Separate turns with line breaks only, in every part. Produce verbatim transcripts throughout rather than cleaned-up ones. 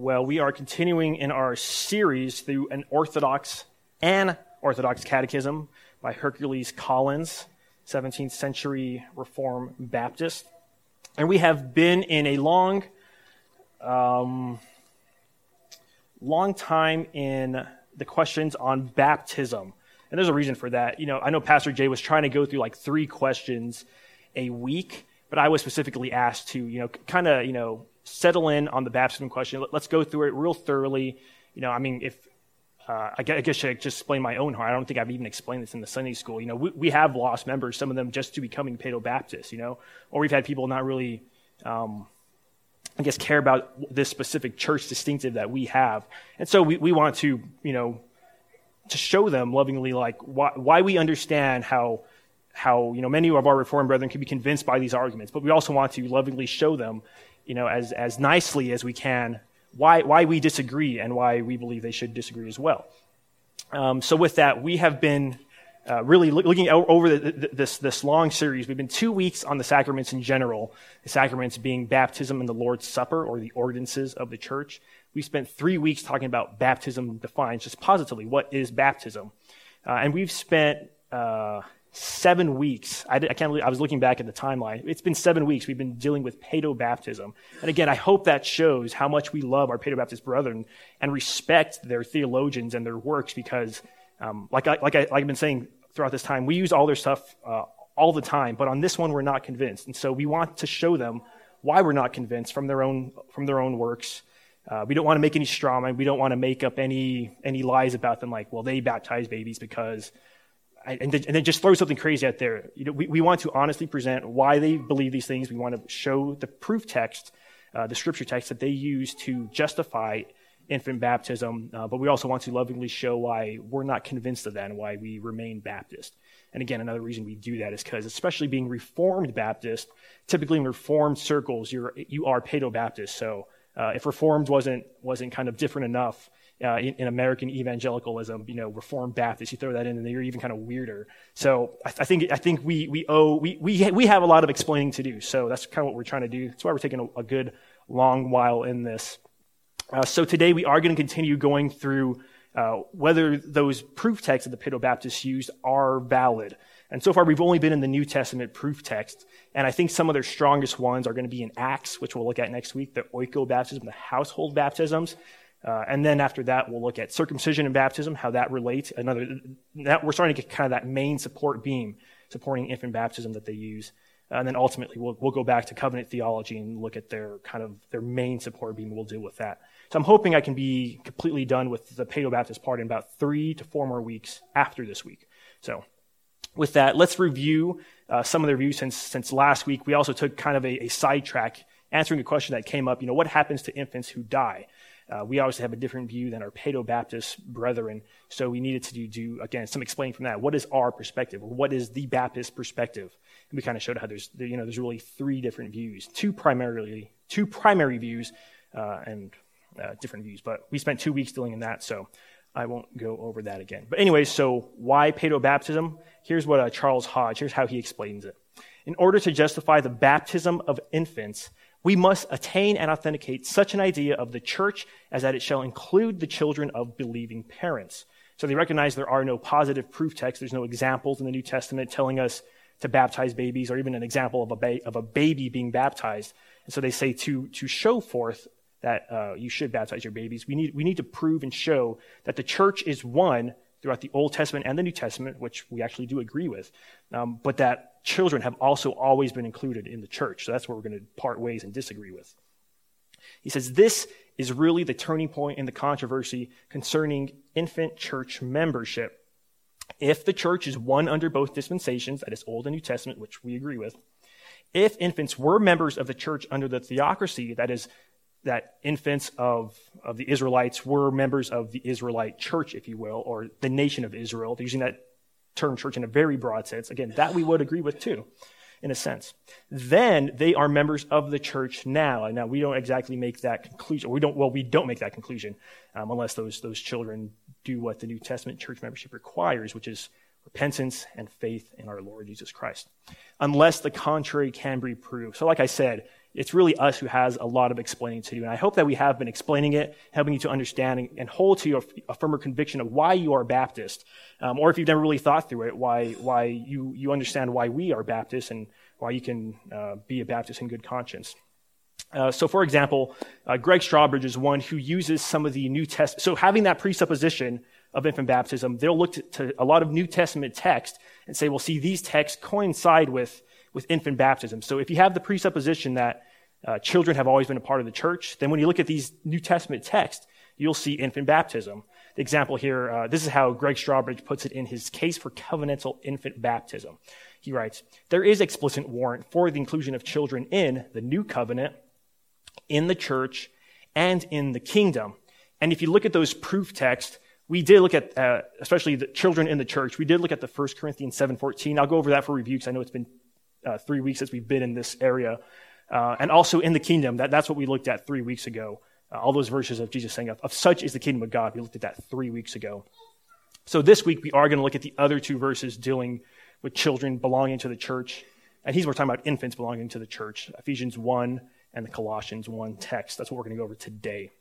Well, we are continuing in our series through an Orthodox and Orthodox Catechism by Hercules Collins, seventeenth century Reformed Baptist. And we have been in a long, um, long time in the questions on baptism. And there's a reason for that. You know, I know Pastor Jay was trying to go through like three questions a week, but I was specifically asked to, you know, kind of, you know, settle in on the baptism question. Let's go through it real thoroughly. You know, I mean, if uh, I guess I should just explain my own heart. I don't think I've even explained this in the Sunday school. You know, we, we have lost members, some of them just to becoming Paedo-Baptists, you know, or we've had people not really, um, I guess, care about this specific church distinctive that we have. And so we, we want to, you know, to show them lovingly, like, why, why we understand how, how, you know, many of our Reformed brethren can be convinced by these arguments, but we also want to lovingly show them, you know, as, as nicely as we can, why, why we disagree and why we believe they should disagree as well. Um, so with that, we have been uh, really look, looking over the, the, this, this long series. We've been two weeks on the sacraments in general, the sacraments being baptism and the Lord's Supper, or the ordinances of the church. We spent three weeks talking about baptism defined, just positively, what is baptism? Uh, and we've spent uh, seven weeks, I, did, I can't believe, I was looking back at the timeline, it's been seven weeks we've been dealing with Paedo-Baptism. And again, I hope that shows how much we love our Paedo-Baptist brethren and respect their theologians and their works, because um, like, I, like, I, like I've been saying throughout this time, we use all their stuff uh, all the time, but on this one we're not convinced. And so we want to show them why we're not convinced from their own, from their own works. Uh, we don't want to make any straw man. We don't want to make up any any lies about them, like, well, they baptize babies because, I, and, then, and then just throw something crazy out there. You know, we, we want to honestly present why they believe these things. We want to show the proof text, uh, the scripture text that they use to justify infant baptism, uh, but we also want to lovingly show why we're not convinced of that and why we remain Baptist. And again, another reason we do that is because, especially being Reformed Baptist, typically in Reformed circles, you're you are Paedo-Baptist. So Uh, if Reformed wasn't wasn't kind of different enough uh, in, in American evangelicalism, you know, Reformed Baptist, you throw that in, and you're even kind of weirder. So I, I think I think we we owe we we we have a lot of explaining to do. So that's kind of what we're trying to do. That's why we're taking a, a good long while in this. Uh, so today we are going to continue going through uh, whether those proof texts that the Paedo-Baptists used are valid. And so far, we've only been in the New Testament proof text. And I think some of their strongest ones are going to be in Acts, which we'll look at next week, the oikobaptism, the household baptisms. Uh, and then after that, we'll look at circumcision and baptism, how that relates. Another, that we're starting to get kind of that main support beam, supporting infant baptism that they use. Uh, and then ultimately, we'll, we'll go back to covenant theology and look at their kind of their main support beam. We'll deal with that. So I'm hoping I can be completely done with the Paedo-Baptist part in about three to four more weeks after this week. So with that, let's review uh, some of the reviews since since last week. We also took kind of a, a sidetrack, answering a question that came up. You know, what happens to infants who die? Uh, we obviously have a different view than our Paedo-Baptist brethren, so we needed to do, do, again, some explaining from that. What is our perspective? Or what is the Baptist perspective? And we kind of showed how there's, you know, there's really three different views, two primarily, two primary views, uh, and uh, different views. But we spent two weeks dealing in that, so I won't go over that again. But anyway, so why Paedo-Baptism? Here's what uh, Charles Hodge, here's how he explains it. In order to justify the baptism of infants, we must attain and authenticate such an idea of the church as that it shall include the children of believing parents. So they recognize there are no positive proof texts. There's no examples in the New Testament telling us to baptize babies, or even an example of a, ba- of a baby being baptized. And so they say to, to show forth that uh, you should baptize your babies, we need we need to prove and show that the church is one throughout the Old Testament and the New Testament, which we actually do agree with, um, but that children have also always been included in the church. So that's where we're going to part ways and disagree with. He says, this is really the turning point in the controversy concerning infant church membership. If the church is one under both dispensations, that is Old and New Testament, which we agree with, if infants were members of the church under the theocracy, that is, that infants of, of the Israelites were members of the Israelite church, if you will, or the nation of Israel. They're using that term church in a very broad sense. Again, that we would agree with too, in a sense. Then they are members of the church now. And now we don't exactly make that conclusion. We don't, well, we don't make that conclusion um, unless those, those children do what the New Testament church membership requires, which is repentance and faith in our Lord Jesus Christ. Unless the contrary can be proved. So like I said, it's really us who has a lot of explaining to do. And I hope that we have been explaining it, helping you to understand and, and hold to a, a firmer conviction of why you are Baptist. Um, or if you've never really thought through it, why why you, you understand why we are Baptist and why you can uh, be a Baptist in good conscience. Uh, so, for example, uh, Greg Strawbridge is one who uses some of the New Testament. So having that presupposition of infant baptism, they'll look to, to a lot of New Testament text and say, well, see, these texts coincide with with infant baptism. So if you have the presupposition that uh, children have always been a part of the church, then when you look at these New Testament texts, you'll see infant baptism. The example here, uh, this is how Greg Strawbridge puts it in his case for covenantal infant baptism. He writes, there is explicit warrant for the inclusion of children in the new covenant, in the church, and in the kingdom. And if you look at those proof texts, we did look at, uh, especially the children in the church, we did look at the First Corinthians seven fourteen. I'll go over that for review because I know it's been Uh, three weeks since we've been in this area. Uh, and also in the kingdom, that, that's what we looked at three weeks ago. Uh, all those verses of Jesus saying, of, of such is the kingdom of God. We looked at that three weeks ago. So this week we are going to look at the other two verses dealing with children belonging to the church. And he's more talking about infants belonging to the church, Ephesians one and the Colossians one text. That's what we're going to go over today.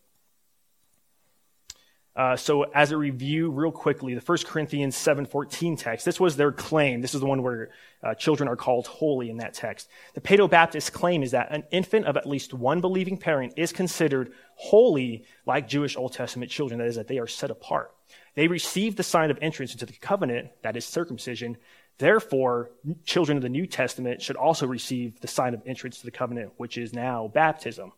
Uh, so as a review, real quickly, the First Corinthians seven fourteen text, this was their claim. This is the one where uh, children are called holy in that text. The Paedo-Baptist claim is that an infant of at least one believing parent is considered holy like Jewish Old Testament children. That is, that they are set apart. They receive the sign of entrance into the covenant, that is circumcision. Therefore, children of the New Testament should also receive the sign of entrance to the covenant, which is now baptism.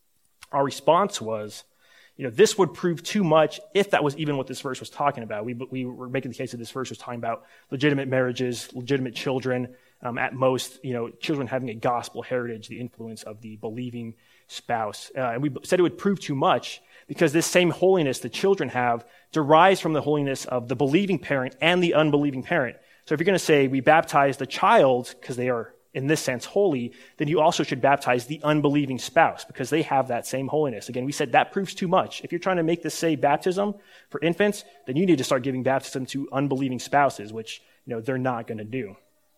Our response was, you know, this would prove too much if that was even what this verse was talking about. We we were making the case that this verse was talking about legitimate marriages, legitimate children, um, at most, you know, children having a gospel heritage, the influence of the believing spouse. Uh, and we said it would prove too much because this same holiness the children have derives from the holiness of the believing parent and the unbelieving parent. So if you're going to say we baptize the child because they are in this sense holy, then you also should baptize the unbelieving spouse because they have that same holiness. Again, we said that proves too much. If you're trying to make this say baptism for infants, then you need to start giving baptism to unbelieving spouses, which, you know, they're not going to do.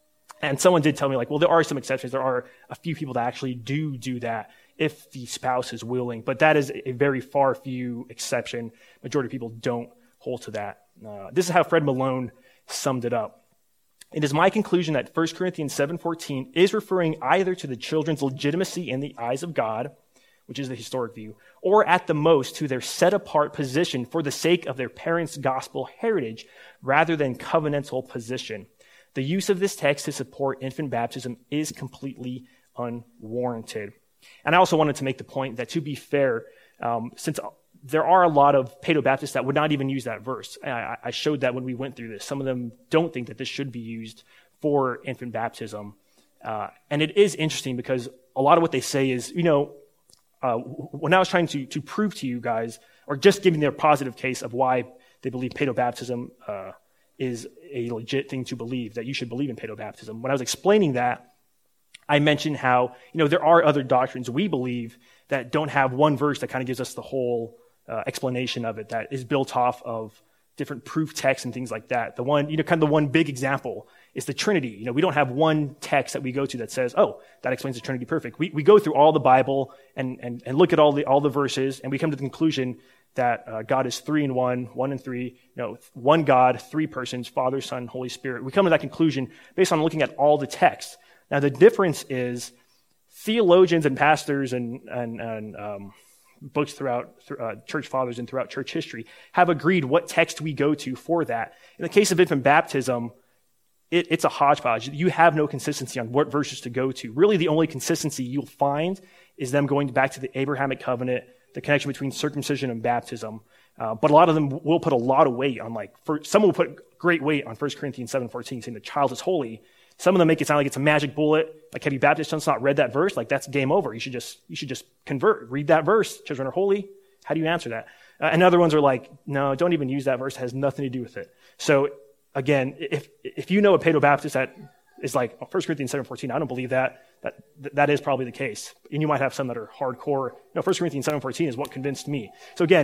And someone did tell me, like, well, there are some exceptions. There are a few people that actually do do that if the spouse is willing, but that is a very far few exception. Majority of people don't hold to that. Uh, this is how Fred Malone summed it up. It is my conclusion that First Corinthians seven fourteen is referring either to the children's legitimacy in the eyes of God, which is the historic view, or at the most to their set-apart position for the sake of their parents' gospel heritage, rather than covenantal position. The use of this text to support infant baptism is completely unwarranted. And I also wanted to make the point that, to be fair, um, since there are a lot of Paedo-Baptists that would not even use that verse. I, I showed that when we went through this. Some of them don't think that this should be used for infant baptism. Uh, and it is interesting because a lot of what they say is, you know, uh, when I was trying to, to prove to you guys, or just giving their positive case of why they believe Paedo-Baptism uh, is a legit thing to believe, that you should believe in Paedo-Baptism. When I was explaining that, I mentioned how, you know, there are other doctrines we believe that don't have one verse that kind of gives us the whole Uh, explanation of it, that is built off of different proof texts and things like that. The one, you know, kind of the one big example is the Trinity. You know, we don't have one text that we go to that says, oh, that explains the Trinity perfect. We we go through all the Bible and and, and look at all the all the verses, and we come to the conclusion that uh, God is three in one, one in three, you know, one God, three persons, Father, Son, Holy Spirit. We come to that conclusion based on looking at all the texts. Now, the difference is theologians and pastors and and and um, books throughout uh, church fathers and throughout church history have agreed what text we go to for that. In the case of infant baptism, it, it's a hodgepodge. You have no consistency on what verses to go to. Really, the only consistency you'll find is them going back to the Abrahamic covenant, the connection between circumcision and baptism. Uh, but a lot of them will put a lot of weight on, like, for some will put great weight on First Corinthians seven fourteen, saying the child is holy. Some of them make it sound like it's a magic bullet. Like, have you Baptist just not read that verse? Like, that's game over. You should just you should just convert. Read that verse. Children are holy. How do you answer that? Uh, and other ones are like, no, don't even use that verse. It has nothing to do with it. So, again, if if you know a Paedo-Baptist that is like, oh, First Corinthians seven fourteen, I don't believe that, that, that is probably the case. And you might have some that are hardcore. No, First Corinthians seven fourteen is what convinced me. So, again,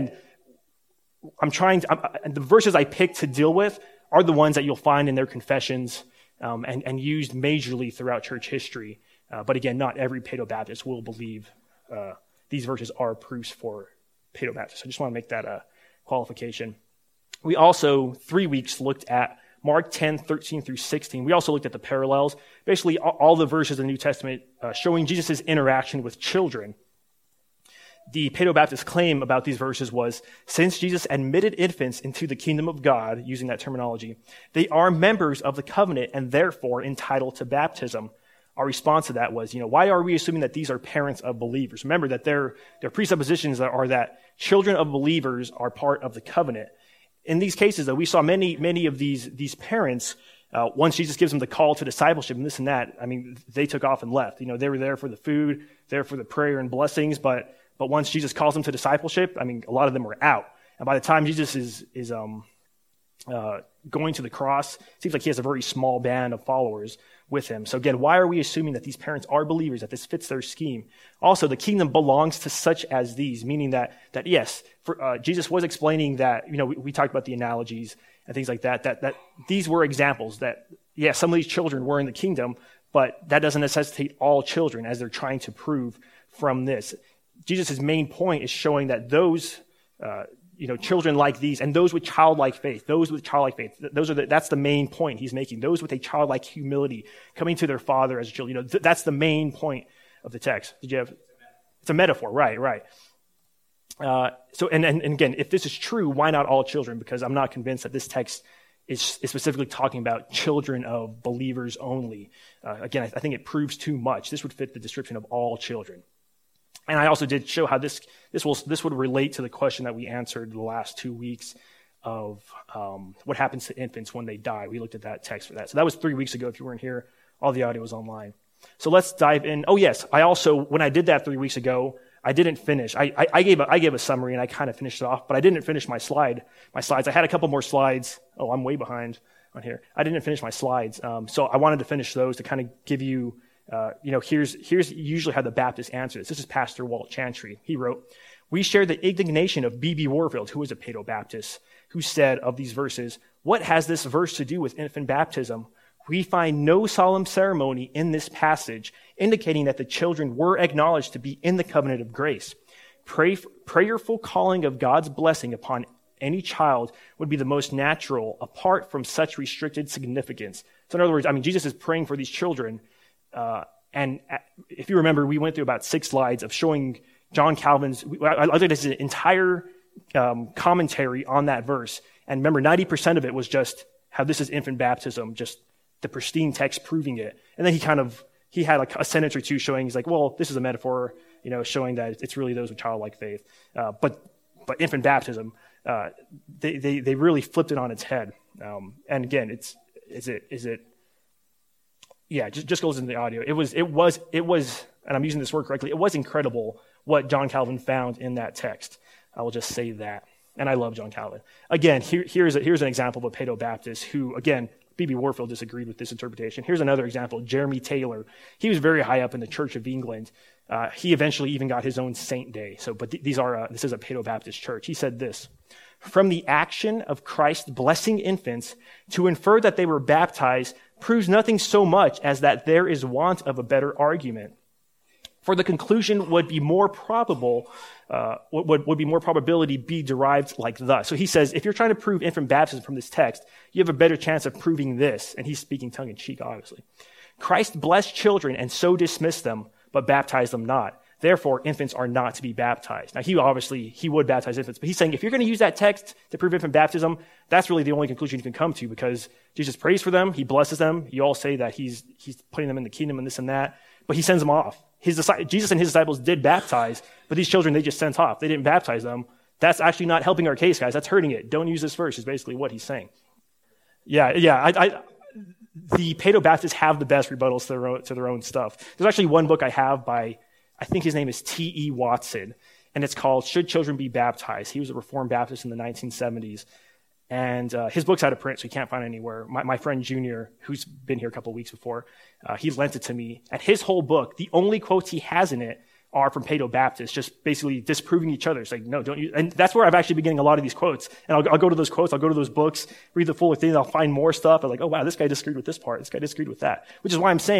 I'm trying to, I'm, and the verses I picked to deal with are the ones that you'll find in their confessions, Um, and, and used majorly throughout church history. Uh, but again, not every Paedo-Baptist will believe uh, these verses are proofs for Paedo-Baptists. I just want to make that a qualification. We also, three weeks, looked at Mark ten, thirteen through sixteen. We also looked at the parallels, basically all, all the verses in the New Testament uh, showing Jesus' interaction with children. The Paedo-Baptist claim about these verses was, since Jesus admitted infants into the kingdom of God, using that terminology, they are members of the covenant and therefore entitled to baptism. Our response to that was, you know, why are we assuming that these are parents of believers? Remember that their, their presuppositions are that children of believers are part of the covenant. In these cases, though, we saw many, many of these, these parents, uh, once Jesus gives them the call to discipleship and this and that, I mean, they took off and left. You know, they were there for the food, there for the prayer and blessings, but But once Jesus calls them to discipleship, I mean, a lot of them were out. And by the time Jesus is is um, uh, going to the cross, it seems like he has a very small band of followers with him. So again, why are we assuming that these parents are believers, that this fits their scheme? Also, the kingdom belongs to such as these, meaning that, that yes, for, uh, Jesus was explaining that, you know, we, we talked about the analogies and things like that, that, that these were examples that, yeah, some of these children were in the kingdom, but that doesn't necessitate all children, as they're trying to prove from this. Jesus' main point is showing that those, uh, you know, children like these, and those with childlike faith, those with childlike faith, those are the, that's the main point he's making. Those with a childlike humility, coming to their father as a child. You know, th- that's the main point of the text. Did you have? It's a metaphor, right? Right. Uh, so, and, and and again, if this is true, why not all children? Because I'm not convinced that this text is, is specifically talking about children of believers only. Uh, again, I, I think it proves too much. This would fit the description of all children. And I also did show how this this will this would relate to the question that we answered the last two weeks of um, what happens to infants when they die. We looked at that text for that. So that was three weeks ago. If you weren't here, all the audio was online. So let's dive in. Oh yes, I also, when I did that three weeks ago, I didn't finish. I, I, I gave a, I gave a summary and I kind of finished it off, but I didn't finish my slide. My slides. I had a couple more slides. Oh, I'm way behind on here. I didn't finish my slides, um, so I wanted to finish those to kind of give you. Uh, you know, here's here's usually how the Baptists answer this. This is Pastor Walt Chantry. He wrote, "We share the indignation of B B Warfield, who was a Paedo-Baptist, who said of these verses, 'What has this verse to do with infant baptism? We find no solemn ceremony in this passage, indicating that the children were acknowledged to be in the covenant of grace. Pray, prayerful calling of God's blessing upon any child would be the most natural, apart from such restricted significance.'" So in other words, I mean, Jesus is praying for these children. Uh, and if you remember, we went through about six slides of showing John Calvin's, I, I think this is an entire um, commentary on that verse. And remember, ninety percent of it was just how this is infant baptism, just the pristine text proving it. And then he kind of, he had like a sentence or two showing, he's like, well, this is a metaphor, you know, showing that it's really those with childlike faith. Uh, but but infant baptism, uh, they, they they really flipped it on its head. Um, and again, it's is it is it Yeah, just, just goes into the audio. It was, it was, it was, and I'm using this word correctly, it was incredible what John Calvin found in that text. I will just say that. And I love John Calvin. Again, here, here's, a, here's an example of a Paedo-Baptist who, again, B B Warfield disagreed with this interpretation. Here's another example, Jeremy Taylor. He was very high up in the Church of England. Uh, he eventually even got his own saint day. So, but th- these are, uh, this is a Paedo-Baptist church. He said this: "From the action of Christ blessing infants, to infer that they were baptized proves nothing so much as that there is want of a better argument. For the conclusion would be more probable, uh, would, would be more probability be derived like thus." So he says, if you're trying to prove infant baptism from this text, you have a better chance of proving this. And he's speaking tongue in cheek, obviously. "Christ blessed children and so dismissed them, but baptized them not. Therefore, infants are not to be baptized." Now, he obviously, he would baptize infants, but he's saying if you're going to use that text to prove infant baptism, that's really the only conclusion you can come to, because Jesus prays for them, he blesses them, you all say that he's he's putting them in the kingdom and this and that, but he sends them off. His Jesus and his disciples did baptize, but these children, they just sent off. They didn't baptize them. That's actually not helping our case, guys. That's hurting it. Don't use this verse is basically what he's saying. Yeah, yeah, I... I the Paedo-Baptists have the best rebuttals to their own, to their own stuff. There's actually one book I have by, I think his name is T E Watson, and it's called "Should Children Be Baptized?" He was a Reformed Baptist in the nineteen seventies, and uh, his book's out of print, so you can't find it anywhere. My, my friend Junior, who's been here a couple of weeks before, uh, he lent it to me. And his whole book, the only quotes he has in it are from Paedo-Baptists, just basically disproving each other. It's like, no, don't you? And that's where I've actually been getting a lot of these quotes. And I'll, I'll go to those quotes, I'll go to those books, read the full thing, I'll find more stuff. I'm like, oh wow, this guy disagreed with this part, this guy disagreed with that. Which is why I'm saying,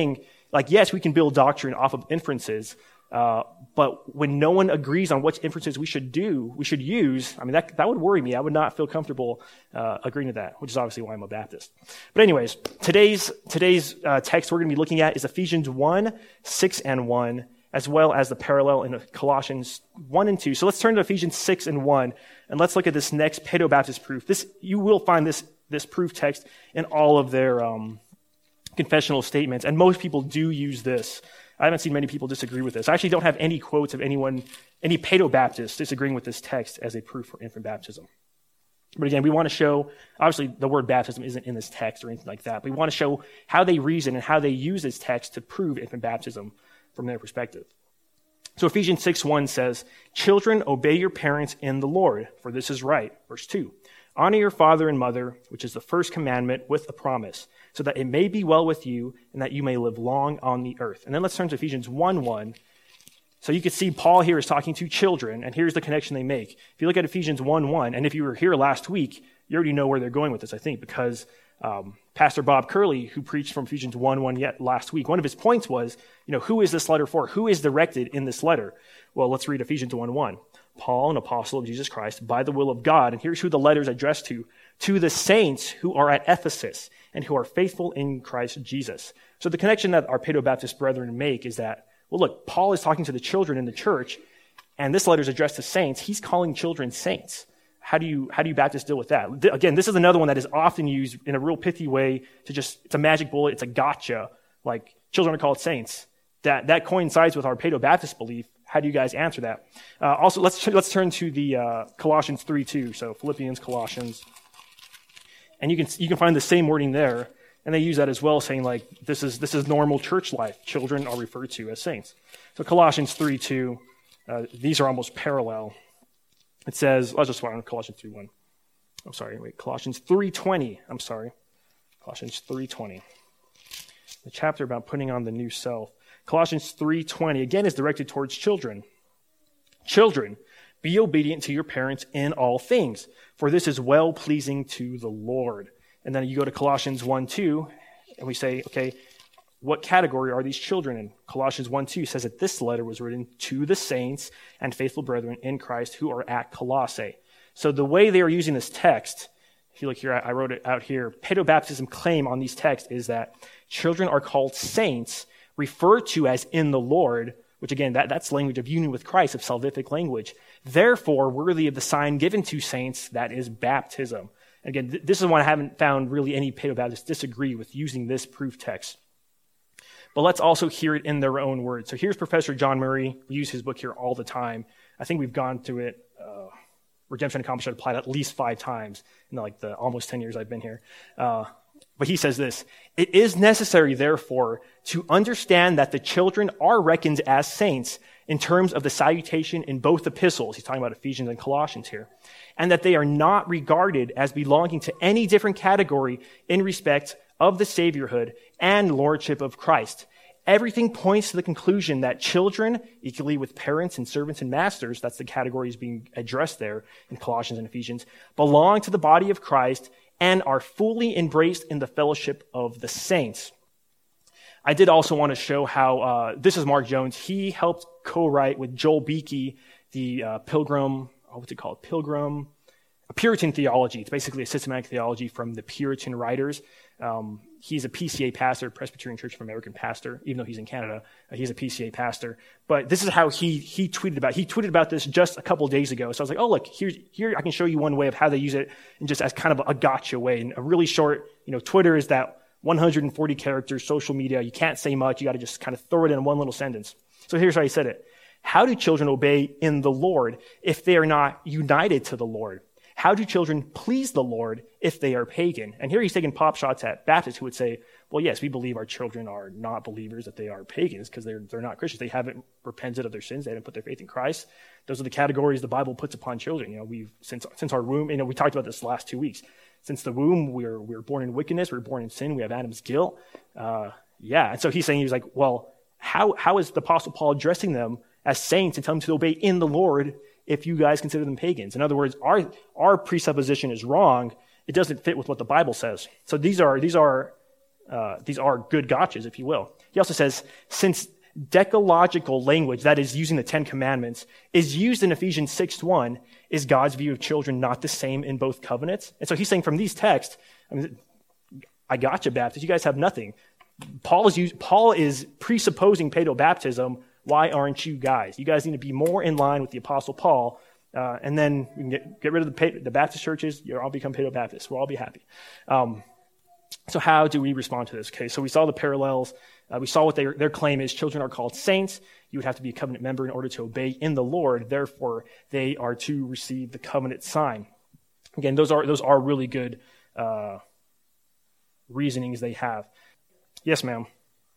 like, yes, we can build doctrine off of inferences, uh, but when no one agrees on which inferences we should do, we should use, I mean, that that would worry me. I would not feel comfortable uh, agreeing to that, which is obviously why I'm a Baptist. But anyways, today's today's uh, text we're going to be looking at is Ephesians one, six and one, as well as the parallel in Colossians one and two. So let's turn to Ephesians six and one, and let's look at this next Paedo-Baptist proof. This you will find this this proof text in all of their um, confessional statements, and most people do use this. I haven't seen many people disagree with this. I actually don't have any quotes of anyone, any Paedo-Baptists disagreeing with this text as a proof for infant baptism. But again, we want to show, obviously the word baptism isn't in this text or anything like that, but we want to show how they reason and how they use this text to prove infant baptism from their perspective. So Ephesians six one says, "Children, obey your parents in the Lord, for this is right." Verse two, "Honor your father and mother, which is the first commandment with a promise, so that it may be well with you and that you may live long on the earth." And then let's turn to Ephesians one one. So you can see Paul here is talking to children, and here's the connection they make. If you look at Ephesians one one, and if you were here last week, you already know where they're going with this, I think, because um, Pastor Bob Curley, who preached from Ephesians one one yet last week, one of his points was, you know, who is this letter for? Who is directed in this letter? Well, let's read Ephesians one one. "Paul, an apostle of Jesus Christ, by the will of God," and here's who the letter is addressed to, "to the saints who are at Ephesus and who are faithful in Christ Jesus." So the connection that our Paedo-Baptist brethren make is that, well, look, Paul is talking to the children in the church, and this letter is addressed to saints. He's calling children saints. How do you how do you Baptists deal with that? Again, this is another one that is often used in a real pithy way to just, it's a magic bullet, it's a gotcha, like children are called saints. That that coincides with our Paedo-Baptist belief. How do you guys answer that? Uh, also, let's let's turn to the uh, Colossians three two. So Philippians, Colossians, and you can you can find the same wording there, and they use that as well, saying like this is this is normal church life. Children are referred to as saints. So Colossians three two, uh, these are almost parallel. It says, let's just start on Colossians three one. I'm sorry, wait, Colossians three twenty. I'm sorry, Colossians three twenty. The chapter about putting on the new self. Colossians three twenty, again, is directed towards children. "Children, be obedient to your parents in all things, for this is well-pleasing to the Lord." And then you go to Colossians one two, and we say, okay, what category are these children in? Colossians one two says that this letter was written to the saints and faithful brethren in Christ who are at Colossae. So the way they are using this text, if you look here, I wrote it out here, Paedo-Baptism claim on these texts is that children are called saints, referred to as in the Lord, which again, that, that's language of union with Christ, of salvific language. Therefore, worthy of the sign given to saints, that is baptism. Again, th- this is one I haven't found really any Paedo-Baptists disagree with using this proof text. But let's also hear it in their own words. So here's Professor John Murray. We use his book here all the time. I think we've gone through it, uh, Redemption Accomplished applied at least five times in like the almost ten years I've been here. Uh, But he says this, "It is necessary, therefore, to understand that the children are reckoned as saints in terms of the salutation in both epistles." He's talking about Ephesians and Colossians here. "And that they are not regarded as belonging to any different category in respect of the saviorhood and lordship of Christ. Everything points to the conclusion that children, equally with parents and servants and masters," that's the categories being addressed there in Colossians and Ephesians, "belong to the body of Christ and are fully embraced in the fellowship of the saints." I did also want to show how, uh, this is Mark Jones. He helped co-write with Joel Beakey the uh, Pilgrim, oh, what's it called? Pilgrim, a Puritan theology. It's basically a systematic theology from the Puritan writers. Um, he's a P C A pastor, Presbyterian Church of American pastor, even though he's in Canada. Uh, he's a P C A pastor. But this is how he he tweeted about it. He tweeted about this just a couple of days ago. So I was like, oh, look, here's, here I can show you one way of how they use it, and just as kind of a gotcha way. And a really short, you know, Twitter is that one hundred forty characters, social media. You can't say much. You got to just kind of throw it in one little sentence. So here's how he said it. "How do children obey in the Lord if they are not united to the Lord? How do children please the Lord if they are pagan?" And here he's taking pop shots at Baptists who would say, well, yes, we believe our children are not believers, that they are pagans because they're, they're not Christians. They haven't repented of their sins. They haven't put their faith in Christ. Those are the categories the Bible puts upon children. You know, we've, since, since our womb, you know, we talked about this last two weeks. Since the womb, we're, we're born in wickedness. We're born in sin. We have Adam's guilt. Uh, yeah. And so he's saying, he was like, well, how, how is the Apostle Paul addressing them as saints and telling them to obey in the Lord if you guys consider them pagans? In other words, our our presupposition is wrong. It doesn't fit with what the Bible says. So these are these are uh, these are good gotchas, if you will. He also says, since decalogical language, that is using the Ten Commandments, is used in Ephesians six one, is God's view of children not the same in both covenants? And so he's saying from these texts, I mean, I gotcha, Baptists, you guys have nothing. Paul is used, Paul is presupposing paedobaptism. Why aren't you guys? You guys need to be more in line with the Apostle Paul, uh, and then we can get, get rid of the, the Baptist churches. You'll all become paedobaptists. We'll all be happy. Um, so how do we respond to this? Okay, so we saw the parallels. Uh, we saw what they, their claim is. Children are called saints. You would have to be a covenant member in order to obey in the Lord. Therefore, they are to receive the covenant sign. Again, those are those are really good uh, reasonings they have. Yes, ma'am.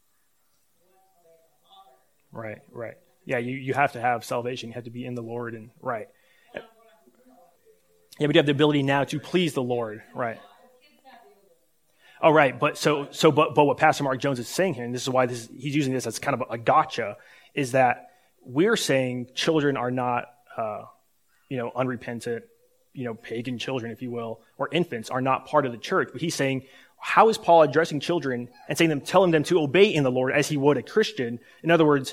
Right, right. Yeah, you, you have to have salvation. You have to be in the Lord, and right. Yeah, but you have the ability now to please the Lord, right? Oh, right. But so so but but what Pastor Mark Jones is saying here, and this is why this he's using this as kind of a gotcha, is that we're saying children are not, uh, you know, unrepentant, you know, pagan children, if you will, or infants are not part of the church. But he's saying, how is Paul addressing children and saying them, telling them to obey in the Lord as he would a Christian? In other words,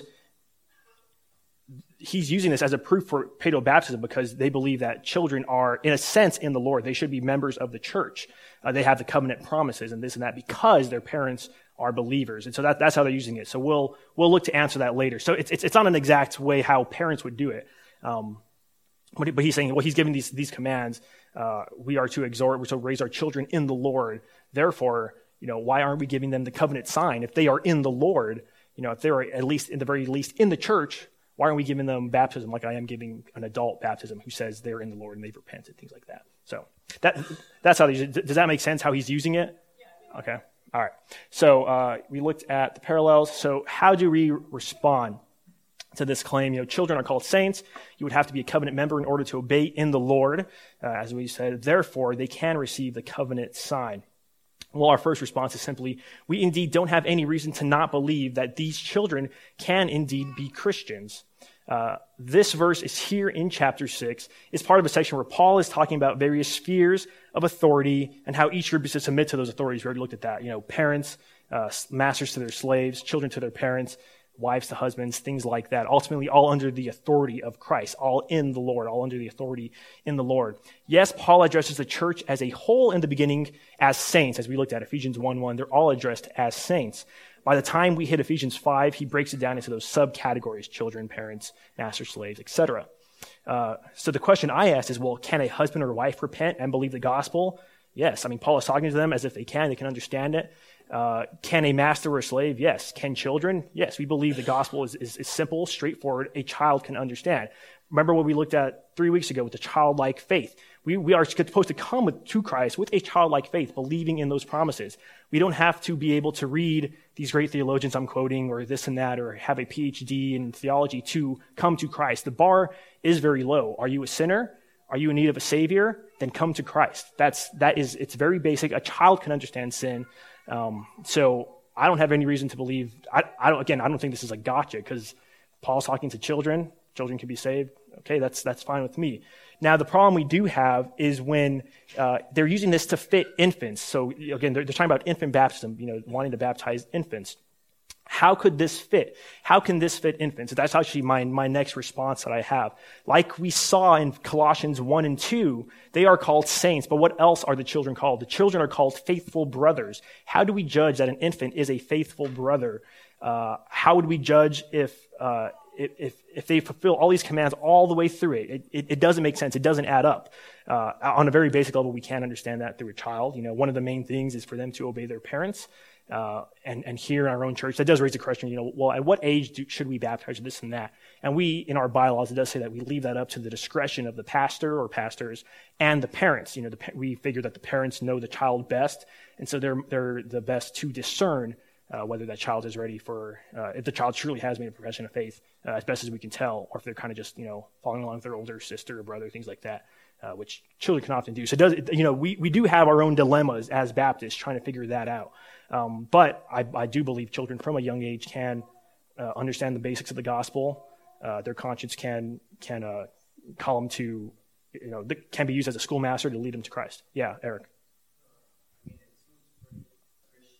he's using this as a proof for paedobaptism because they believe that children are, in a sense, in the Lord. They should be members of the church. Uh, they have the covenant promises and this and that because their parents are believers. And so that, that's how they're using it. So we'll we'll look to answer that later. So it's it's, it's not an exact way how parents would do it. Um, but, but he's saying, well, he's giving these, these commands. Uh, we are to exhort, we're to raise our children in the Lord. Therefore, you know, why aren't we giving them the covenant sign? If they are in the Lord, you know, if they're at least, in the very least, in the church, why aren't we giving them baptism like I am giving an adult baptism who says they're in the Lord and they've repented, things like that. So that that's how, does that make sense, how he's using it? Yeah. Okay. All right. So uh, we looked at the parallels. So how do we respond to this claim? You know, children are called saints. You would have to be a covenant member in order to obey in the Lord. Uh, as we said, therefore, they can receive the covenant sign. Well, our first response is simply, we indeed don't have any reason to not believe that these children can indeed be Christians. Uh, this verse is here in chapter six. It's part of a section where Paul is talking about various spheres of authority and how each group is to submit to those authorities. We already looked at that. You know, parents, uh, masters to their slaves, children to their parents, wives to husbands, things like that. Ultimately, all under the authority of Christ, all in the Lord, all under the authority in the Lord. Yes, Paul addresses the church as a whole in the beginning as saints, as we looked at Ephesians one one. They're all addressed as saints. By the time we hit Ephesians five, he breaks it down into those subcategories: children, parents, masters, slaves, et cetera. Uh, so the question I asked is, well, can a husband or wife repent and believe the gospel? Yes. I mean, Paul is talking to them as if they can. They can understand it. Uh, can a master or a slave? Yes. Can children? Yes. We believe the gospel is, is, is simple, straightforward. A child can understand. Remember what we looked at three weeks ago with the childlike faith. We, we are supposed to come with, to Christ with a childlike faith, believing in those promises. We don't have to be able to read these great theologians I'm quoting or this and that or have a P H D in theology to come to Christ. The bar is very low. Are you a sinner? Are you in need of a savior? Then come to Christ. That's, that is, it's very basic. A child can understand sin. Um, so I don't have any reason to believe, I, I don't, again, I don't think this is a gotcha because Paul's talking to children. Children can be saved. Okay, that's that's fine with me. Now, the problem we do have is when uh, they're using this to fit infants. So again, they're, they're talking about infant baptism, you know, wanting to baptize infants. How could this fit? How can this fit infants? That's actually my, my next response that I have. Like we saw in Colossians one and two, they are called saints, but what else are the children called? The children are called faithful brothers. How do we judge that an infant is a faithful brother? Uh, how would we judge if, uh, if, if they fulfill all these commands all the way through it? It, it, it doesn't make sense. It doesn't add up. Uh, on a very basic level, we can't understand that through a child. You know, one of the main things is for them to obey their parents. Uh, and, and here in our own church, that does raise a question, you know, well, at what age do, should we baptize this and that? And we, in our bylaws, it does say that we leave that up to the discretion of the pastor or pastors and the parents. You know, the, we figure that the parents know the child best, and so they're, they're the best to discern uh, whether that child is ready for, uh, if the child truly has made a profession of faith, uh, as best as we can tell, or if they're kind of just, you know, following along with their older sister or brother, things like that. Uh, which children can often do. So it does, you know, we, we do have our own dilemmas as Baptists trying to figure that out. Um, but I, I do believe children from a young age can uh, understand the basics of the gospel. Uh, their conscience can can uh, call them to, you know, can be used as a schoolmaster to lead them to Christ. Yeah, Eric.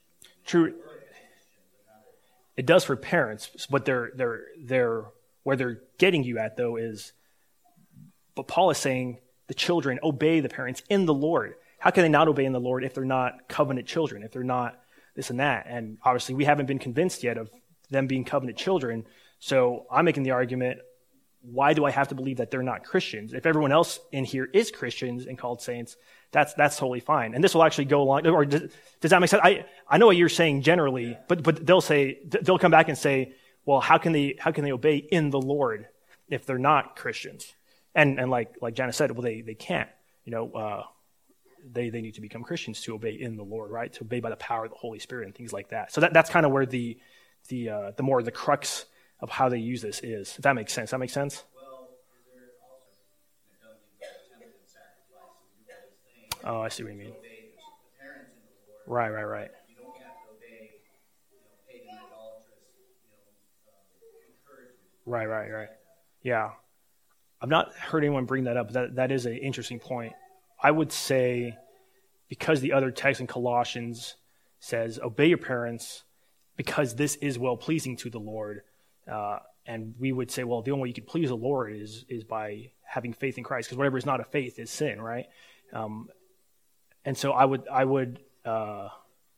True. It does for parents, but they're they're they're where they're getting you at though is, but Paul is saying the children obey the parents in the Lord. How can they not obey in the Lord if they're not covenant children? If they're not this and that? And obviously, we haven't been convinced yet of them being covenant children. So I'm making the argument: why do I have to believe that they're not Christians? If everyone else in here is Christians and called saints, that's that's totally fine. And this will actually go along. Or does, does that make sense? I I know what you're saying generally, but but they'll say they'll come back and say, well, how can they how can they obey in the Lord if they're not Christians? And and like like Janice said, well, they they can't. You know, uh, they they need to become Christians to obey in the Lord, right? To obey by the power of the Holy Spirit and things like that. So that that's kind of where the the uh, the more the crux of how they use this is. If that makes sense. That makes sense?
Well, is there also, you know, you've got attempted sacrifice and do all these things.
Oh, I see what you mean.
Obey the parents in the Lord.
Right, right, right.
You don't have to obey, you know, pagan idolatrous, you know, um, encouragement.
Right, right, right. Yeah. I've not heard anyone bring that up. That that is an interesting point. I would say because the other text in Colossians says, obey your parents because this is well-pleasing to the Lord. Uh, and we would say, well, the only way you could please the Lord is is by having faith in Christ, because whatever is not a faith is sin, right? Um, and so I would, I would, uh,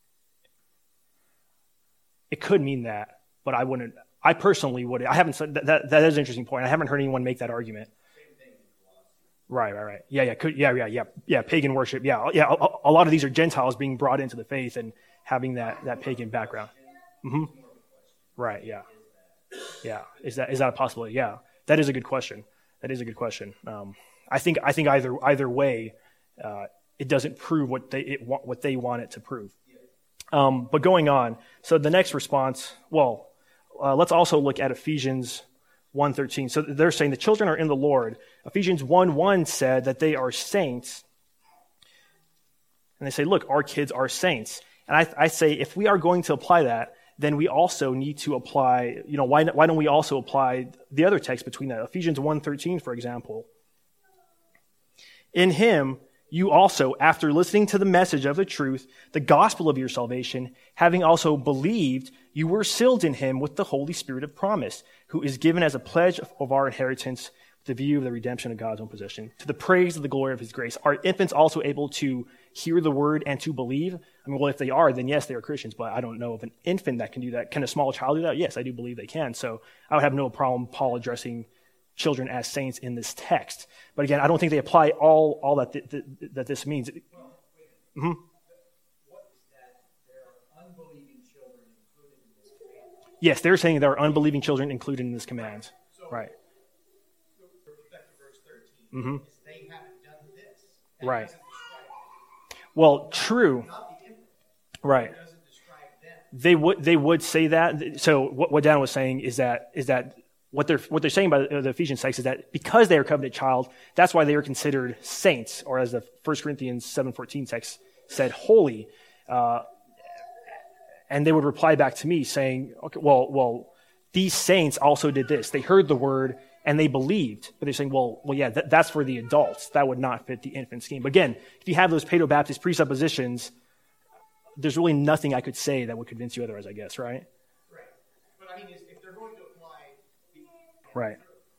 it could mean that, but I wouldn't. I personally would. I haven't said that. That, that is an interesting point. I haven't heard anyone make that argument.
Same thing in Colossae.
Right, right, right. Yeah, yeah, could, yeah, yeah, yeah, yeah. Pagan worship. Yeah, yeah. A, a lot of these are Gentiles being brought into the faith and having that that pagan background. Mm-hmm. Right. Yeah. Yeah. Is that is that a possibility? Yeah. That is a good question. That is a good question. Um, I think I think either either way, uh, it doesn't prove what they it, what they want it to prove. Um, but going on, so the next response. Well, uh, let's also look at Ephesians one thirteen. So they're saying the children are in the Lord. Ephesians one one said that they are saints, and they say, look, our kids are saints. And I, I say, if we are going to apply that, then we also need to apply, you know, why, why don't we also apply the other text between that? Ephesians one thirteen, for example. In him, you also, after listening to the message of the truth, the gospel of your salvation, having also believed, you were sealed in him with the Holy Spirit of promise, who is given as a pledge of our inheritance with the view of the redemption of God's own possession, to the praise of the glory of his grace. Are infants also able to hear the word and to believe? I mean, well, if they are, then yes, they are Christians, but I don't know of an infant that can do that. Can a small child do that? Yes, I do believe they can. So I would have no problem Paul addressing children as saints in this text. But again, I don't think they apply all all that th- th- that this means.
Well, wait.
Mm-hmm.
What is that? There are unbelieving children included in this command.
Yes, they're saying there are unbelieving children included in this command.
So,
right.
With respect to verse thirteen,
Mm-hmm.
is they haven't done this. That
Right.
doesn't describe
Well, true.
not the infant.
Right.
It doesn't describe them.
They would they would say that. So what, what Dan was saying is that is that what they're what they're saying by the, the Ephesians text is that because they are a covenant child, that's why they are considered saints, or as the First Corinthians seven fourteen text said, holy. Uh, and they would reply back to me saying, okay, well, well, these saints also did this. They heard the word and they believed. But they're saying, well, well, yeah, that, that's for the adults. That would not fit the infant scheme. But again, if you have those Paedo-Baptist presuppositions, there's really nothing I could say that would convince you otherwise, I guess, right?
Right. But I mean, if they're going to apply the
Right.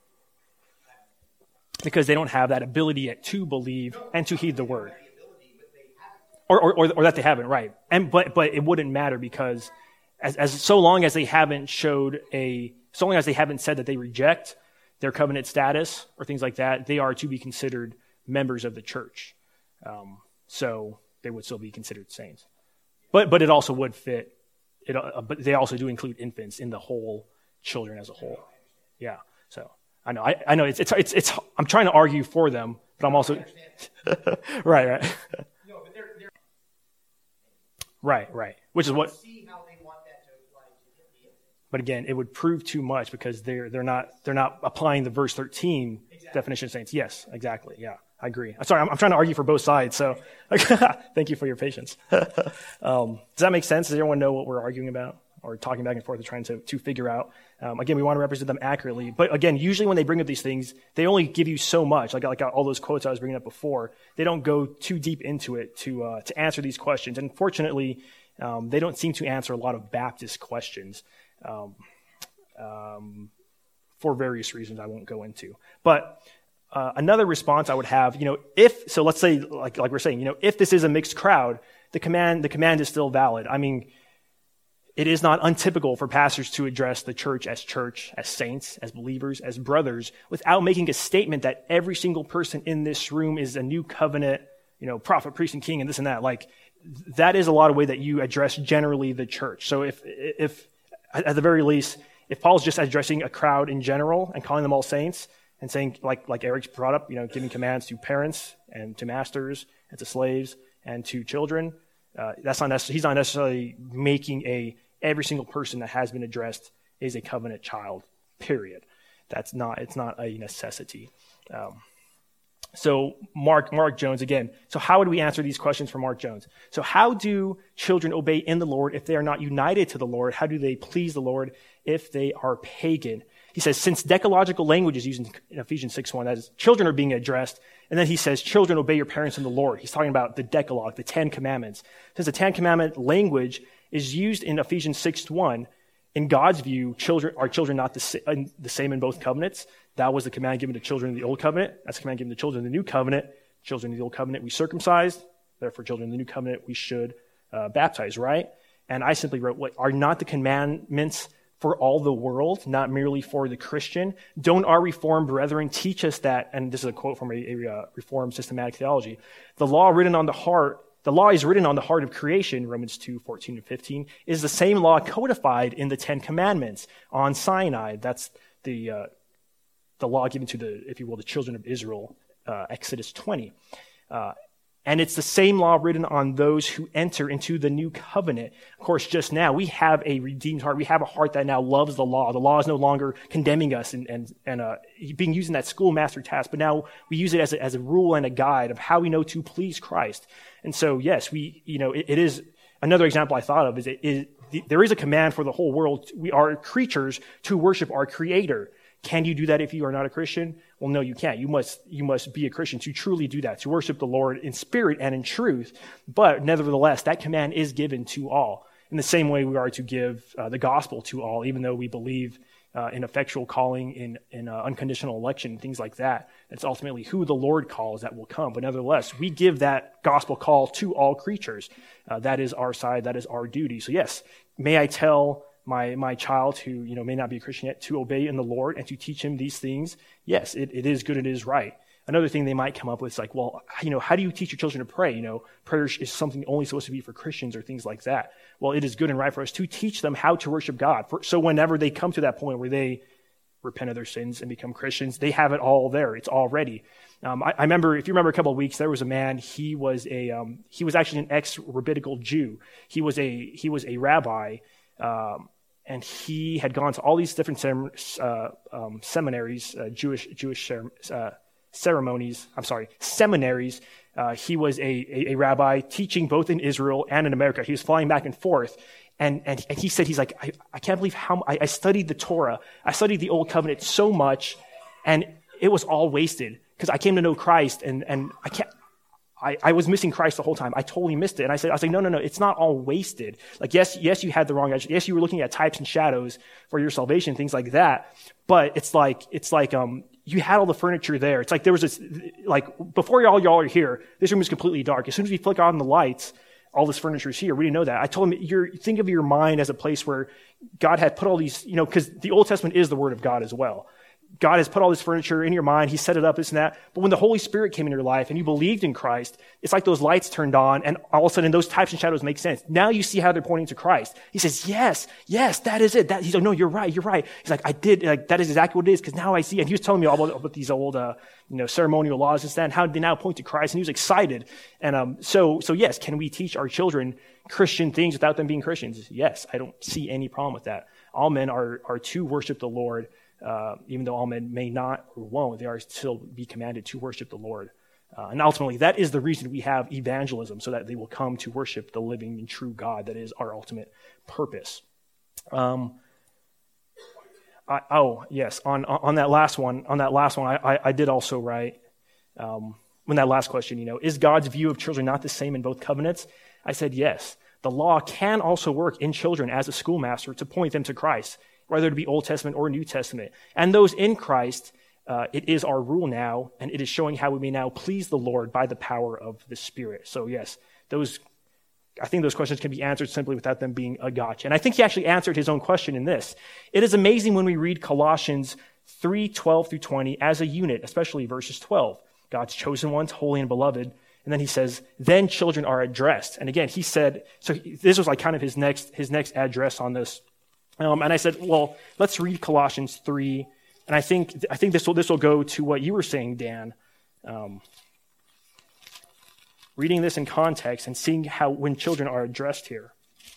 Because they don't have that ability yet to believe and to heed the word.
ability, but they haven't.
Or, or, or, or that they haven't, right. And but but it wouldn't matter because as, as so long as they haven't showed a, so long as they haven't said that they reject their covenant status or things like that, they are to be considered members of the church. Um, so they would still be considered saints. But but it also would fit, it, uh, but they also do include infants in the whole children as a whole. Yeah. So I know, I, I know it's, it's, it's, it's, I'm trying to argue for them, but I'm also, right, right.
No, but they're, they're
Right, right. Which is what,
see how they want that to apply to the infant.
but again, it would prove too much because they're, they're not, they're not applying the verse thirteen
Exactly.
definition of saints. Yes, exactly. Yeah, I agree. I'm sorry, I'm, I'm trying to argue for both sides. So thank you for your patience. um, does that make sense? Does everyone know what we're arguing about or talking back and forth and trying to, to figure out? Um, again, we want to represent them accurately. But again, usually when they bring up these things, they only give you so much. Like, like all those quotes I was bringing up before, they don't go too deep into it to, uh, to answer these questions. And fortunately, Um, they don't seem to answer a lot of Baptist questions um, um, for various reasons I won't go into. But uh, another response I would have, you know, if, so let's say, like like we're saying, you know, if this is a mixed crowd, the command the command is still valid. I mean, it is not untypical for pastors to address the church as church, as saints, as believers, as brothers, without making a statement that every single person in this room is a new covenant, you know, prophet, priest, and king, and this and that. Like, that is a lot of way that you address generally the church. So if, if at the very least, if Paul's just addressing a crowd in general and calling them all saints and saying, like like Eric brought up, you know, giving commands to parents and to masters and to slaves and to children, uh, that's not necessarily, he's not necessarily making a every single person that has been addressed is a covenant child, period. That's not, it's not a necessity. Um, So Mark, Mark Jones again. So how would we answer these questions for Mark Jones? So how do children obey in the Lord if they are not united to the Lord? How do they please the Lord if they are pagan? He says, since decalogical language is used in Ephesians six one, that is, children are being addressed. And then he says, children, obey your parents in the Lord. He's talking about the Decalogue, the Ten Commandments. Since the Ten Commandment language is used in Ephesians six one, in God's view, children are children not the, sa- the same in both covenants? That was the command given to children in the Old Covenant. That's the command given to children in the New Covenant. Children in the Old Covenant, we circumcised. Therefore, children in the New Covenant, we should uh, baptize, right? And I simply wrote, what are not the commandments for all the world, not merely for the Christian? Don't our Reformed brethren teach us that, and this is a quote from a, a uh, Reformed systematic theology, the law written on the heart, the law is written on the heart of creation, Romans two, fourteen and fifteen, is the same law codified in the Ten Commandments on Sinai. That's the uh, the law given to the, if you will, the children of Israel, uh, Exodus twenty. Uh, and it's the same law written on those who enter into the new covenant. Of course, just now, we have a redeemed heart. We have a heart that now loves the law. The law is no longer condemning us and, and, and uh, being used in that schoolmaster task, but now we use it as a, as a rule and a guide of how we know to please Christ. And so, yes, we, you know, it, it is, another example I thought of is, it, is the, there is a command for the whole world. We are creatures to worship our Creator. Can you do that if you are not a Christian? Well, no, you can't. You must, you must be a Christian to truly do that, to worship the Lord in spirit and in truth. But nevertheless, that command is given to all. In the same way we are to give uh, the gospel to all, even though we believe uh, in effectual calling, in, in uh, unconditional election, things like that. It's ultimately who the Lord calls that will come. But nevertheless, we give that gospel call to all creatures. Uh, that is our side. That is our duty. So yes, may I tell my my child who, you know, may not be a Christian yet, to obey in the Lord and to teach him these things? Yes, it, it is good, it is right. Another thing they might come up with is like, well, you know, how do you teach your children to pray? You know, prayer is something only supposed to be for Christians or things like that. Well, it is good and right for us to teach them how to worship God. For, so whenever they come to that point where they repent of their sins and become Christians, they have it all there. It's all ready. Um, I, I remember, if you remember a couple of weeks, there was a man, he was a, um, he was actually an ex-rabbinical Jew. He was a, he was a rabbi, um, and he had gone to all these different sem- uh, um, seminaries, uh, Jewish Jewish uh, ceremonies. I'm sorry, seminaries. Uh, he was a, a, a rabbi teaching both in Israel and in America. He was flying back and forth, and and, and he said, he's like, I, I can't believe how I, I studied the Torah, I studied the Old Covenant so much, and it was all wasted because I came to know Christ, and and I can't. I, I was missing Christ the whole time. I totally missed it. And I said, I was like, no, no, no, it's not all wasted. Like, yes, yes, you had the wrong edge. Yes, you were looking at types and shadows for your salvation, things like that. But it's like, it's like, um, you had all the furniture there. It's like there was this, like, before y'all, y'all are here, this room is completely dark. As soon as we flick on the lights, all this furniture is here. We didn't know that. I told him, you're, think of your mind as a place where God had put all these, you know, because the Old Testament is the Word of God as well. God has put all this furniture in your mind. He set it up, this and that. But when the Holy Spirit came into your life and you believed in Christ, it's like those lights turned on and all of a sudden those types and shadows make sense. Now you see how they're pointing to Christ. He says, yes, yes, that is it. That, he's like, no, you're right, you're right. He's like, I did, like, that is exactly what it is because now I see. And he was telling me all about, about these old, uh, you know, ceremonial laws and stuff and how they now point to Christ. And he was excited. And, um, so, so yes, can we teach our children Christian things without them being Christians? Yes, I don't see any problem with that. All men are, are to worship the Lord. Uh, even though all men may not or won't, they are still be commanded to worship the Lord. Uh, and ultimately, that is the reason we have evangelism, so that they will come to worship the living and true God. That is our ultimate purpose. Um, I, oh, yes, on on that last one, on that last one, I, I, I did also write, um, when that last question, you know, is God's view of children not the same in both covenants? I said yes. The law can also work in children as a schoolmaster to point them to Christ, whether it be Old Testament or New Testament. And those in Christ, uh, it is our rule now, and it is showing how we may now please the Lord by the power of the Spirit. So yes, those, I think those questions can be answered simply without them being a gotcha. And I think he actually answered his own question in this. It is amazing when we read Colossians three, twelve through twenty as a unit, especially verses twelve. God's chosen ones, holy and beloved. And then he says, then children are addressed. And again, he said, so this was like kind of his next, his next address on this. Um, and I said, well, let's read Colossians three. And I think, I think this will, this will go to what you were saying, Dan. Um, reading this in context and seeing how, when children are addressed here.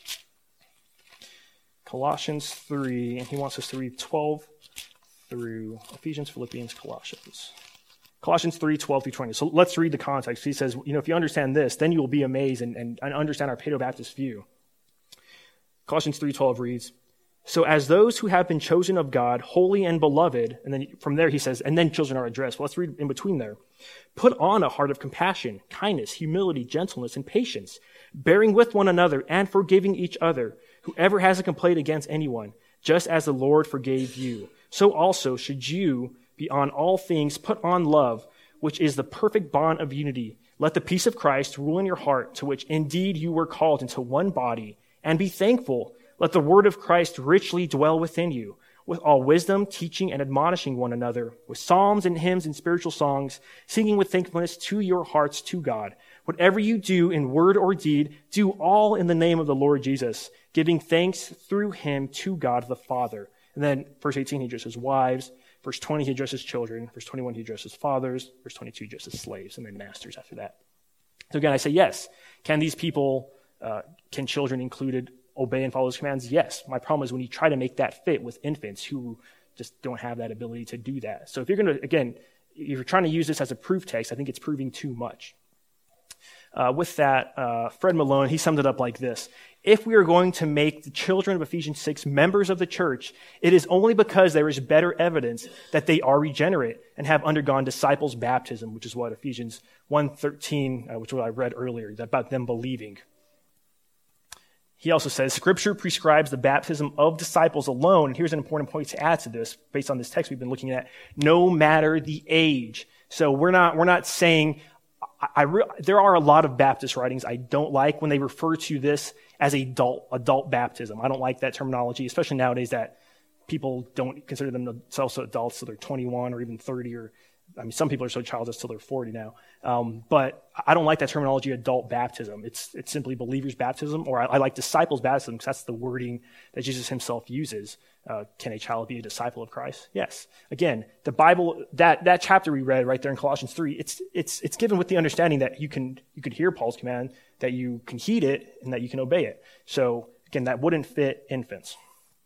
Colossians three, and he wants us to read twelve through Ephesians, Philippians, Colossians. Colossians three, twelve through twenty. So let's read the context. He says, you know, if you understand this, then you will be amazed and, and, and understand our Paedo-Baptist view. Colossians three twelve reads, so as those who have been chosen of God, holy and beloved, and then from there he says, and then children are addressed. Well, let's read in between there. Put on a heart of compassion, kindness, humility, gentleness, and patience, bearing with one another and forgiving each other. Whoever has a complaint against anyone, just as the Lord forgave you, so also should you beyond all things, put on love, which is the perfect bond of unity. Let the peace of Christ rule in your heart, to which indeed you were called into one body, and be thankful. Let the word of Christ richly dwell within you, with all wisdom, teaching and admonishing one another, with psalms and hymns and spiritual songs, singing with thankfulness to your hearts to God. Whatever you do in word or deed, do all in the name of the Lord Jesus, giving thanks through him to God the Father. And then verse eighteen, he addresses wives. Verse twenty, he addresses children. Verse twenty-one, he addresses fathers. Verse twenty-two, he addresses slaves, and then masters after that. So again, I say yes. Can these people, uh, can children included obey and follow his commands? Yes. My problem is when you try to make that fit with infants who just don't have that ability to do that. So if you're going to, again, if you're trying to use this as a proof text, I think it's proving too much. Uh, with that, uh, Fred Malone, he summed it up like this. If we are going to make the children of Ephesians six members of the church, it is only because there is better evidence that they are regenerate and have undergone disciples' baptism, which is what Ephesians one thirteen, uh, which is what I read earlier, about them believing. He also says, Scripture prescribes the baptism of disciples alone, and here's an important point to add to this, based on this text we've been looking at, no matter the age. So we're not, we're not saying, I, I re- there are a lot of Baptist writings I don't like when they refer to this as adult, adult baptism. I don't like that terminology, especially nowadays that people don't consider themselves adults till they're twenty-one or even thirty, or I mean, some people are so childish till they're forty now. Um, but I don't like that terminology, adult baptism. It's it's simply believers' baptism, or I, I like disciples' baptism because that's the wording that Jesus himself uses. Uh, can a child be a disciple of Christ? Yes. Again, the Bible, that that chapter we read right there in Colossians three, it's it's it's given with the understanding that you can you could hear Paul's command, that you can heed it, and that you can obey it. So again, that wouldn't fit infants.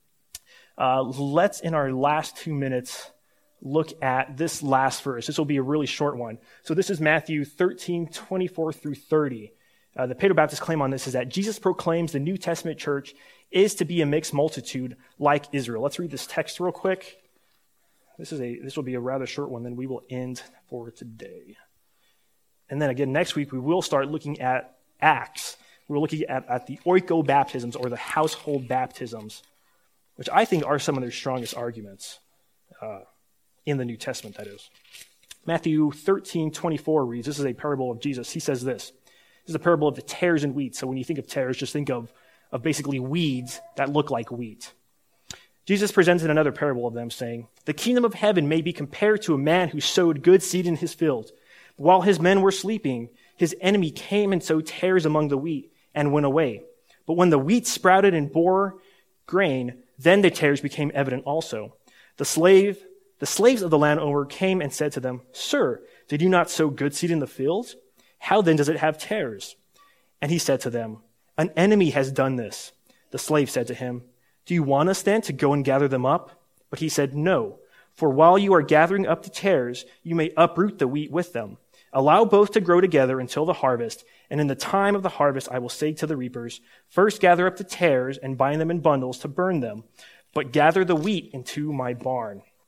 Uh, let's, in our last two minutes, look at this last verse. This will be a really short one. So this is Matthew thirteen, twenty-four through thirty. Uh, the Paedo-Baptist claim on this is that Jesus proclaims the New Testament church is to be a mixed multitude like Israel. Let's read this text real quick. This is a this will be a rather short one, then we will end for today. And then again, next week we will start looking at Acts. We're looking at, at the oiko baptisms, or the household baptisms, which I think are some of their strongest arguments. Uh, In the New Testament, that is. Matthew thirteen, twenty-four reads, this is a parable of Jesus. He says this. This is a parable of the tares and wheat. So when you think of tares, just think of, of basically weeds that look like wheat. Jesus presented another parable of them, saying, the kingdom of heaven may be compared to a man who sowed good seed in his field. While his men were sleeping, his enemy came and sowed tares among the wheat and went away. But when the wheat sprouted and bore grain, then the tares became evident also. The slave The slaves of the landowner came and said to them, Sir, did you not sow good seed in the field? How then does it have tares? And he said to them, An enemy has done this. The slave said to him, Do you want us then to go and gather them up? But he said, No, for while you are gathering up the tares, you may uproot the wheat with them. Allow both to grow together until the harvest, and in the time of the harvest I will say to the reapers, First gather up the tares and bind them in bundles to burn them, but gather the wheat into my barn.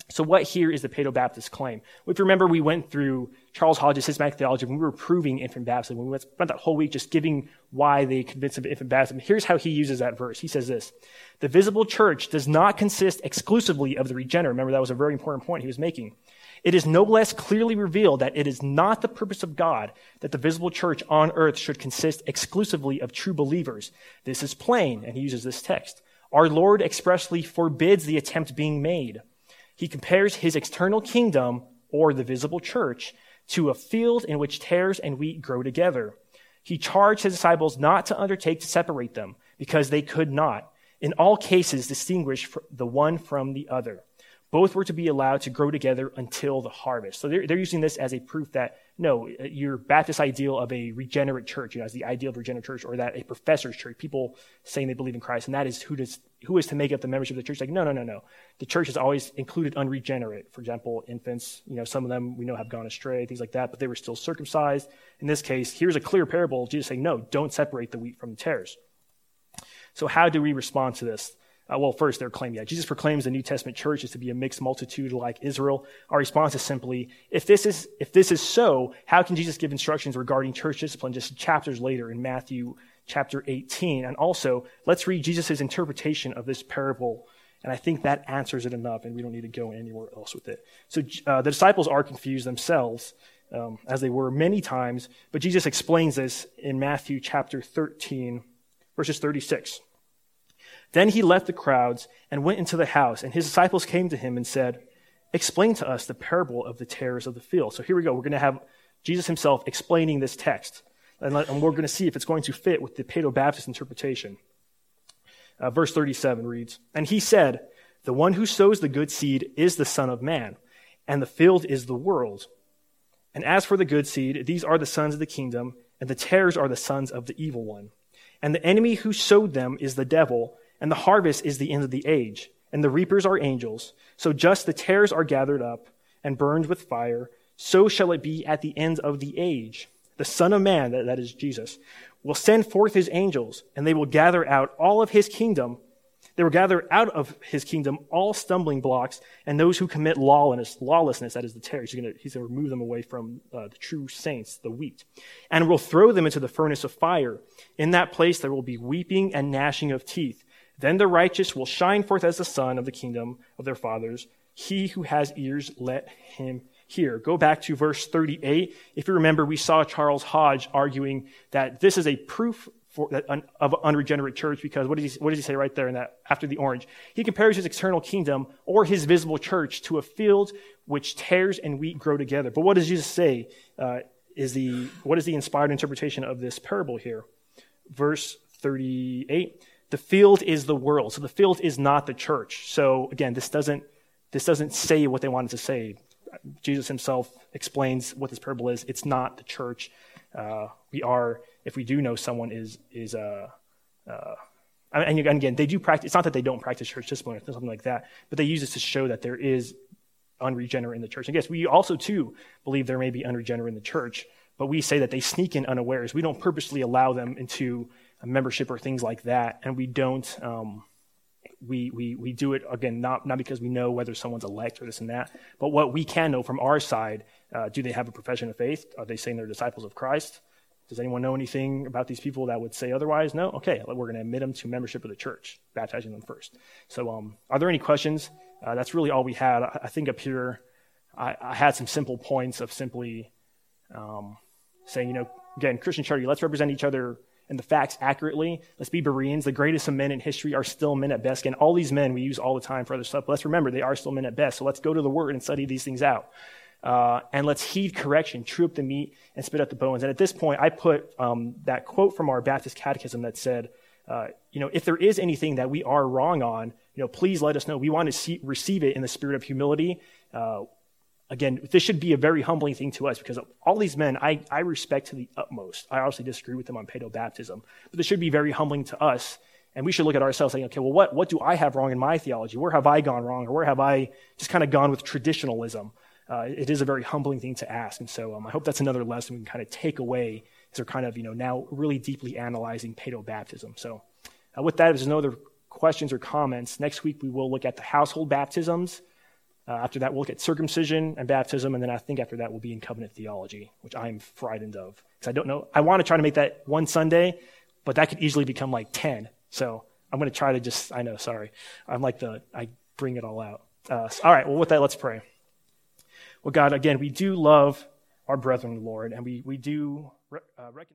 So what here is the Paedo-Baptist claim? Well, if you remember, we went through Charles Hodge's systematic theology when we were proving infant baptism. We spent that whole week just giving why they convinced of infant baptism. Here's how he uses that verse. He says this: the visible church does not consist exclusively of the regenerate. Remember, that was a very important point he was making. It is no less clearly revealed that it is not the purpose of God that the visible church on earth should consist exclusively of true believers. This is plain, and he uses this text. Our Lord expressly forbids the attempt being made. He compares his external kingdom, or the visible church, to a field in which tares and wheat grow together. He charged his disciples not to undertake to separate them, because they could not, in all cases, distinguish the one from the other. Both were to be allowed to grow together until the harvest. So they're, they're using this as a proof that, no, your Baptist ideal of a regenerate church, you know, as the ideal of a regenerate church, or that a professor's church, people saying they believe in Christ, and that is who does who is to make up the membership of the church. Like, no, no, no, no. The church has always included unregenerate. For example, infants, you know, some of them we know have gone astray, things like that, but they were still circumcised. In this case, here's a clear parable of Jesus saying, no, don't separate the wheat from the tares. So how do we respond to this? Uh, well, first, their claim, yeah, Jesus proclaims the New Testament church is to be a mixed multitude like Israel. Our response is simply, if this is if this is so, how can Jesus give instructions regarding church discipline just chapters later in Matthew chapter eighteen? And also, let's read Jesus' interpretation of this parable, and I think that answers it enough, and we don't need to go anywhere else with it. So uh, the disciples are confused themselves, um, as they were many times, but Jesus explains this in Matthew chapter thirteen, verses thirty-six. Then he left the crowds and went into the house, and his disciples came to him and said, explain to us the parable of the tares of the field. So here we go. We're going to have Jesus himself explaining this text, and, let, and we're going to see if it's going to fit with the Paedo-Baptist interpretation. Uh, verse thirty-seven reads, and he said, the one who sows the good seed is the Son of Man, and the field is the world. And as for the good seed, these are the sons of the kingdom, and the tares are the sons of the evil one. And the enemy who sowed them is the devil, and the harvest is the end of the age, and the reapers are angels. So just the tares are gathered up and burned with fire, so shall it be at the end of the age. The Son of Man, that, that is Jesus, will send forth his angels, and they will gather out all of his kingdom. They will gather out of his kingdom all stumbling blocks and those who commit lawlessness, lawlessness that is the tares. He's going to, he's going to remove them away from uh, the true saints, the wheat, and will throw them into the furnace of fire. In that place there will be weeping and gnashing of teeth. Then the righteous will shine forth as the sun of the kingdom of their fathers. He who has ears, let him hear. Go back to verse thirty-eight. If you remember, we saw Charles Hodge arguing that this is a proof for, that, un, of an unregenerate church, because what does he, what does he say right there in that, after the orange? He compares his external kingdom or his visible church to a field which tares and wheat grow together. But what does Jesus say uh, is the, what is the inspired interpretation of this parable here? Verse thirty-eight. The field is the world. So the field is not the church. So again, this doesn't this doesn't say what they wanted to say. Jesus himself explains what this parable is. It's not the church. Uh, we are, if we do know someone is is uh, uh, and again, they do practice. It's not that they don't practice church discipline or something like that, but they use this to show that there is unregenerate in the church. And yes, we also too believe there may be unregenerate in the church, but we say that they sneak in unawares. We don't purposely allow them into a membership or things like that, and we don't. Um, we we we do it again not not because we know whether someone's elect or this and that, but what we can know from our side: uh, do they have a profession of faith? Are they saying they're disciples of Christ? Does anyone know anything about these people that would say otherwise? No. Okay, we're going to admit them to membership of the church, baptizing them first. So, um, are there any questions? Uh, that's really all we had. I, I think up here, I, I had some simple points of simply um, saying, you know, again, Christian charity. Let's represent each other and the facts accurately. Let's be Bereans. The greatest of men in history are still men at best. And all these men we use all the time for other stuff, but let's remember they are still men at best. So let's go to the Word and study these things out. Uh, and let's heed correction, chew up the meat, and spit out the bones. And at this point, I put um, that quote from our Baptist Catechism that said, uh, you know, if there is anything that we are wrong on, you know, please let us know. We want to see, receive it in the spirit of humility. Uh, Again, this should be a very humbling thing to us, because all these men I, I respect to the utmost. I obviously disagree with them on paedo-baptism, but this should be very humbling to us, and we should look at ourselves saying, okay, well, what, what do I have wrong in my theology? Where have I gone wrong, or where have I just kind of gone with traditionalism? Uh, it is a very humbling thing to ask, and so um, I hope that's another lesson we can kind of take away as we're kind of, you know, now really deeply analyzing paedo-baptism. So uh, with that, if there's no other questions or comments, next week we will look at the household baptisms, Uh, after that, we'll look at circumcision and baptism, and then I think after that we'll be in covenant theology, which I'm frightened of. Because I don't know. I want to try to make that one Sunday, but that could easily become like ten. So I'm going to try to just, I know, sorry. I'm like the, I bring it all out. Uh, so, all right, well, with that, let's pray. Well, God, again, we do love our brethren, Lord, and we, we do re- uh, recognize